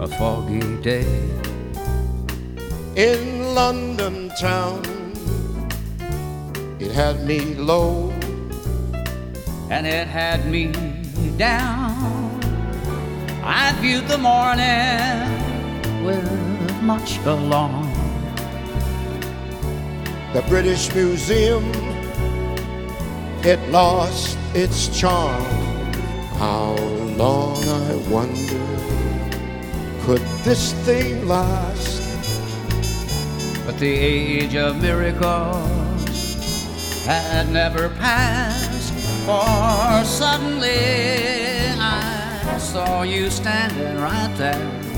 a foggy day. In London town, it had me low, And it had me down. I viewed the morning with much alarm. the British Museum, it lost its charm. How long, I wonder, could this thing last? But the age of miracles had never passed, for suddenly I saw you standing right there